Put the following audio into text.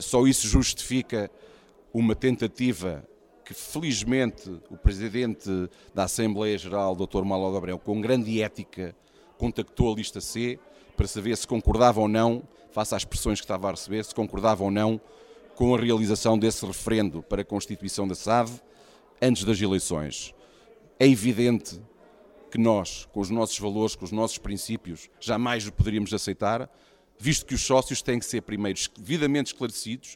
Só isso justifica uma tentativa que, felizmente, o Presidente da Assembleia Geral, Dr. Málago Abreu, com grande ética, contactou a lista C para saber se concordava ou não, face às pressões que estava a receber, se concordava ou não com a realização desse referendo para a constituição da SAD antes das eleições. É evidente que nós, com os nossos valores, com os nossos princípios, jamais o poderíamos aceitar, visto que os sócios têm que ser primeiro devidamente esclarecidos